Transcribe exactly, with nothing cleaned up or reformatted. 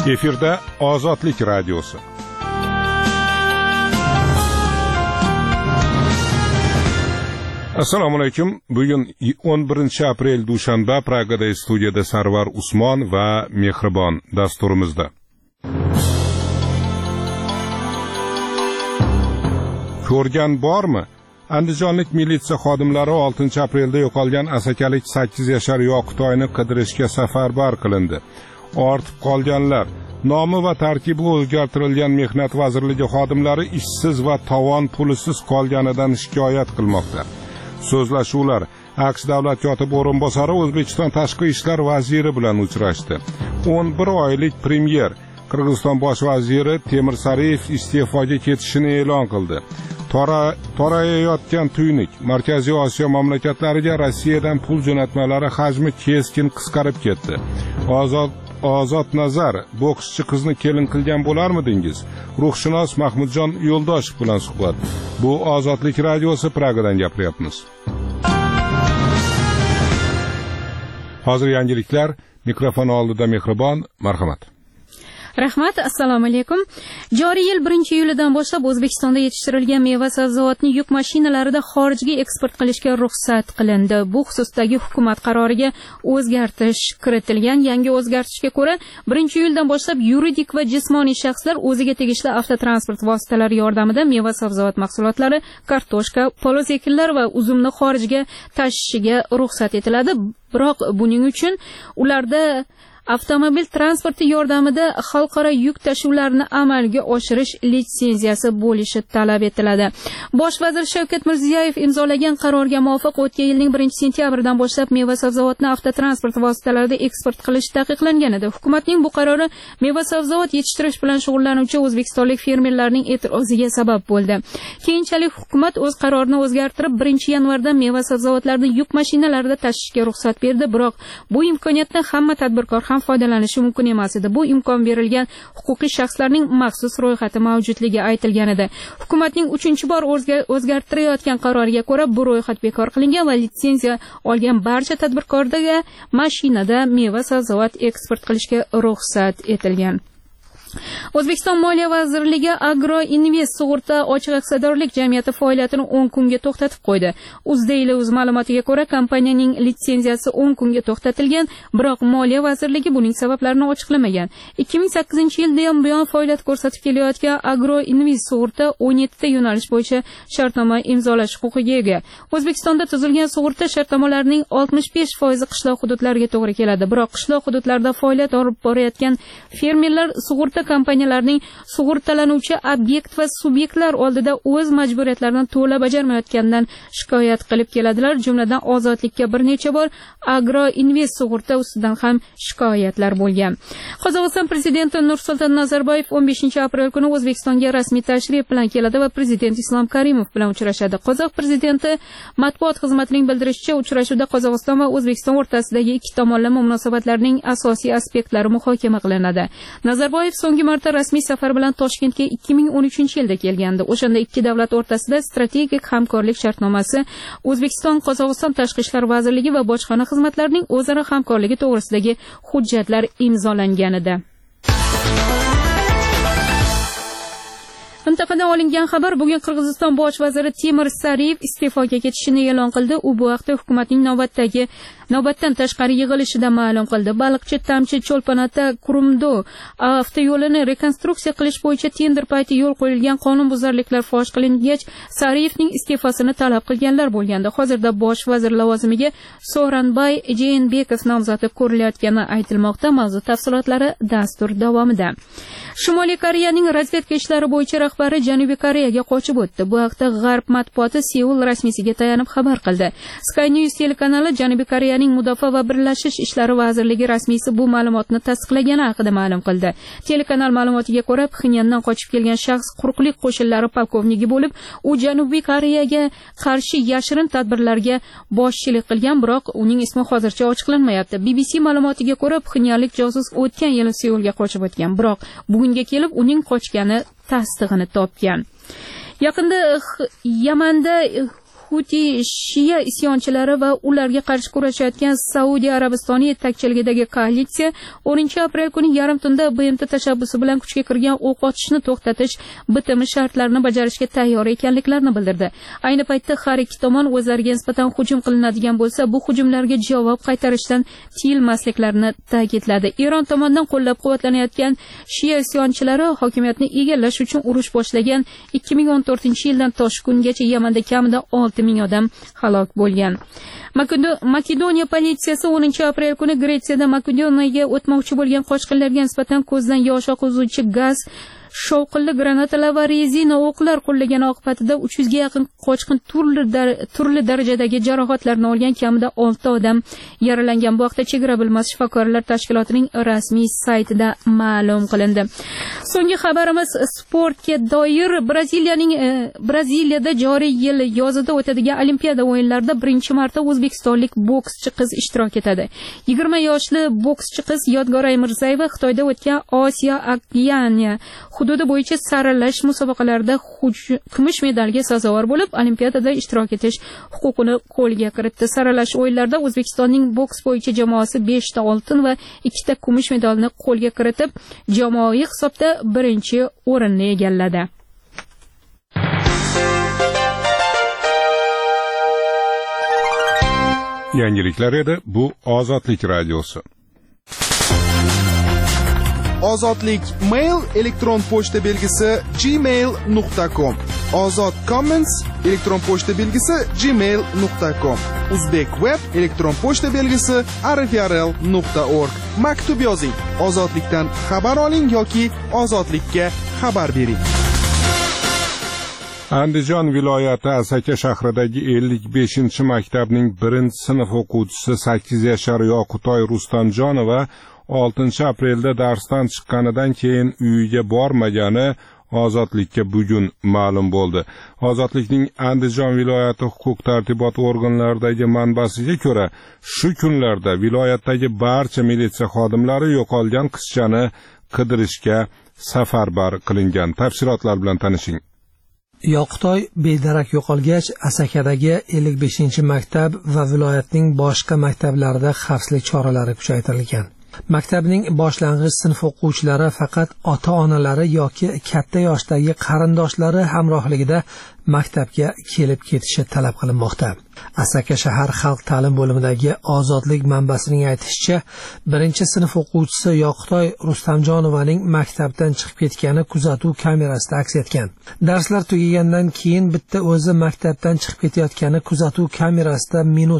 Efirda Ozodlik radiosi. Assalomu alaykum. Bugun o'n birinchi aprel dushanba, Pragada studiyada Sarvar Usmon va Mehribon dasturimizda. Ko'rgan bormi? Andijonlik militsiya xodimlari oltinchi aprelda yo'qolgan asakalik sakkiz yashar Yoqitoyni qidirishga safarbar qilindi. Ortib qolganlar nomi va tarkibi o'zgartirilgan Mehnat vazirligi xodimlari ishsiz va tovon pulisiz qolganidan shikoyat qilmoqda. So'zlashuvlar AQSh davlat kotibi o'rinbosari O'zbekiston tashqi ishlar vaziri bilan uchrashdi. o'n bir oylik premyer Qirg'iziston bosh vaziri Temir Sariyev iste'foga ketishini e'lon qildi. Torayayotgan tuynik Markaziy Osiyo mamlakatlariga Rossiyadan pul jo'natmalari hajmi keskin qisqarib ketdi. Ozod Ozod Nazar, bokschi qizni kelin qilgan bo'larmidingiz? Ruhshunos Mahmudjon Yo'ldoshev bilan suhbat. Bu Ozodlik radiosi, Pragadan gapiryapmiz. Hozir yangiliklar, mikrofon oldida Mehribon, marhamat. Rahmat, assalomu alaykum. Joriy yil birinchi iyulidan boshlab O'zbekistonda yetishtirilgan meva-sabzavotni yuk mashinalarida xorijga eksport qilishga ruxsat qilindi. Bu xususdagi hukumat qaroriga o'zgartirish kiritilgan. Yangi o'zgartirishga ko'ra, birinchi iyuldan boshlab yuridik va jismoniy shaxslar o'ziga tegishli avtotransport vositalari yordamida meva-sabzavot mahsulotlari, kartoshka, poloz ekinlar va uzumni xorijga tashishiga ruxsat etiladi. Biroq buning uchun ularda avtomobil transporti yordamida xalqaro yuk tashuvlarini amalga oshirish litsenziyasi bo'lishi talab etiladi. Bosh vazir Shavkat Mirziyoyev imzolagan qarorga muvofiq o'tgan yilning birinchi sentyabridan boshlab meva-sabzavotni avtotransport vositalarida eksport qilish taqiqlangan edi. Hukumatning bu qarori meva-sabzavot yetishtirish bilan shug'ullanuvchi o'zbekistonlik fermerlarning e'tiroziga sabab bo'ldi. Keyinchalik hukumat o'z qarorini o'zgartirib, birinchi yanvardan meva-sabzavotlarni yuk mashinalarida tashishga ruxsat berdi, biroq bu imkoniyatdan hamma tadbirkor ham foydalanishi mumkin emas edi. Bu imkon berilgan huquqiy shaxslarning maxsus ro'yxati mavjudligi aytilgan edi. Hukumatning uchinchi bor o'zgartirayotgan qaroriga ko'ra, bu ro'yxat bekor qilingan va litsenziya olgan barcha tadbirkorlarga mashinada meva-sabzavot eksport qilishga ruxsat etilgan. O'zbekiston Moliya vazirligi Agro Invest sug'urta ochiq aksiyadorlik jamiyati faoliyatini o'n kunga to'xtatib qo'ydi. Uzdaily o'z ma'lumotiga ko'ra, kompaniyaning litsenziyasi o'n kunga to'xtatilgan, biroq Moliya vazirligi buning sabablarini ochiqlamagan. ikki ming sakkizinchi yildan buyon faoliyat ko'rsatib kelayotgan Agro Invest sug'urta o'n yettita yo'nalish bo'yicha shartnoma imzolash huquqiga ega. O'zbekistonda tuzilgan sug'urta shartnomalarining oltmish besh foizi qishloq hududlariga to'g'ri keladi, biroq qishloq hududlarda faoliyat olib borayotgan fermerlar sug'urta kompaniyalarining sug'urtalanuvchi obyekt va subyektlar oldida o'z majburiyatlarini to'la bajarmayotganidan shikoyat qilib keladilar. Jumladan Ozodlikka bir necha bor Agro Invest sug'urta ustidan ham shikoyatlar bo'lgan. Qozog'iston prezidenti Nursulton Nazarboyev o'n beshinchi aprel kuni O'zbekistonga rasmiy tashrif bilan keladi va prezident Islom Karimov bilan uchrashadi. Qozoq prezidenti matbuot xizmatining bildirishicha, uchrashuvda Qozog'iston va O'zbekiston o'rtasidagi ikki tomonlama munosabatlarning asosiy aspektlari muhokama qilinadi. Nazarboyev so'nggi marta rasmiy safar bilan Toshkentga ikki ming o'n uchinchi yilda kelgandi. O'shanda ikki davlat o'rtasida strategik hamkorlik shartnomasi, O'zbekiston Qozog'iston tashqi ishlar vazirligi va bojxona xizmatlarining o'zaro hamkorligi to'g'risidagi hujjatlar imzolangan edi. Mintaqadan olingan xabar, bugun Qirg'iziston bosh vaziri Temir Sariyev iste'foga ketishini e'lon qildi. U bu haqda hukumatning navbatdagi navbatdan tashqari yig'ilishida ma'lum qildi. Baliqchi Tamchi Cho'lponota Kurumdo avtoyo'lini rekonstruksiya qilish bo'yicha tender payti yo'l qo'yilgan qonunbuzarliklar fosh qilingach, Sariyevning iste'fosini talab qilganlar bo'lganda, hozirda bosh vazir lavozimiga So'g'ranbay Jeenbekov nomzodi ko'rilayotgani aytilmoqda. Mavzu tafsilotlari dastur davomida. Shimoliy Koreyaning razvedka ishlari bo'yicha rahbari Janubiy Koreyaga qochib o'tdi. Bu haqda G'arb matbuoti Seul rasmiysiga tayanib xabar qildi. Sky News telekanali Janubiy Koreyaning Mudofaa va birlashish ishlari vazirligi rasmiysi bu ma'lumotni tasdiqlagani haqida ma'lum qildi. Telekanal ma'lumotiga ko'ra, Pxenyandan qochib kelgan shaxs quruqlik qo'shinlari polkovniki bo'lib, u Janubiy Koreyaga qarshi yashirin tadbirlarga boshchilik qilgan, biroq uning ismi hozircha ochiqlanmayapti. B B C ma'lumotiga ko'ra, Pxenyanlik josus o'tgan yili Seulga qochib o'tgan, biroq bugunga kelib uning qochgani tasdig'ini topgan. Yaqinda Yamanda Huti Shia isyoncilari va ularga qarshi kurashayotgan Saudiya Arabistoni yetakchiligidagi koalitsiya o'ninchi aprel kuni yarim tunda B M T tashabbusi bilan kuchga kirgan o'q otishni to'xtatish bitimi shartlarini bajarishga tayyor ekanliklarini bildirdi. Ayni paytda har ikki tomon o'zlariga nisbatan hujum qilinadigan bo'lsa, bu hujumlarga javob qaytarishdan tiyilmasliklarini ta'kidladi. Eron tomonidan qo'llab-quvvatlanayotgan Shia isyoncilari hokimiyatni egallash uchun urush boshlagan ikki ming o'n to'rtinchi yildan toshkungacha Yamanda kamida olti ming odam halok bo'lgan. Makedoniya politsiyasi o'ninchi aprel kuni Gretsiyada Makedoniyaga o'tmoqchi bo'lgan qochqinlarga nisbatan ko'zdan yosh oqizuvchi gaz, shovqinli granatalar va rezina o'qlar qo'llagan oqibatida uch yuzga yaqin qochqin turli dar, turli darajadagi jarohatlarni olgan, kamida olti odam yaralangan. Bu haqda Chegara bilmas shifokorlar tashkilotining rasmiy saytida ma'lum qilindi. So'nggi xabarimiz sportga doir. Braziliyaning e, Braziliyada joriy yil yozida o'tadigan Olimpiada o'yinlarida birinchi marta o'zbekistonlik bokschi qiz ishtirok etadi. yigirma yoshli bokschi qiz Yodgor Aymirzayeva Xitoyda o'tgan Osiyo Okeaniya hududi bo'yicha saralash musobaqalarida kumush medalga sazovor bo'lib, Olimpiadada ishtirok etish huquqini qo'lga kiritdi. Saralash o'yinlarida O'zbekistonning boks bo'yicha jamoasi besh ta oltin va ikki ta kumush medalni qo'lga kiritib, jamoaviy hisobda birinchi o'rinni egalladi. Yangiliklar edi, bu Ozodlik radiosi. Ozodlik mail elektron pochta belgisi gmail nuqta com. Ozod comments elektron pochta belgisi gmail nuqta com. Uzbek web elektron pochta belgisi r f r l nuqta org. Maktub yozing. Ozodlikdan xabar oling yoki ozodlikka xabar bering. Andijon viloyati Asaka shahridagi ellik beshinchi maktabning birinchi sinf o'quvchisi sakkiz yashar Yoqutoy Rustamjonova oltinchi aprelda darsdan chiqqanidan keyin uyiga bormagani Ozodlikka bugun ma'lum bo'ldi. Ozodlikning Andijon viloyati huquq-tartibot organlaridagi manbasiga ko'ra, shu kunlarda viloyatdagi barcha militsiya xodimlari yo'qolgan qizchani qidirishga safarbar qilingan. Tafsilotlar bilan tanishing. Yoqutoy bedarak yo'qolgach, Asakadagi ellik beshinchi maktab va viloyatning boshqa maktablarida xavfsizlik choralari kuchaytirilgan. Maktabning boshlang'ich sinf o'quvchilari faqat ota-onalari yoki katta yoshdagi qarindoshlari hamrohligida maktabga kelib ketishi talab qilinmoqda. Asaka shahar xalq ta'lim bo'limidagi Ozodlik manbasining aytishicha, birinchi sinf o'quvchisi Yoqutoy Rustamjonovaning maktabdan chiqib ketgani kuzatuv kamerasida aks etgan. Darslar tugagandan keyin bitta o'zi maktabdan chiqib ketayotgani kuzatuv kamerasida minut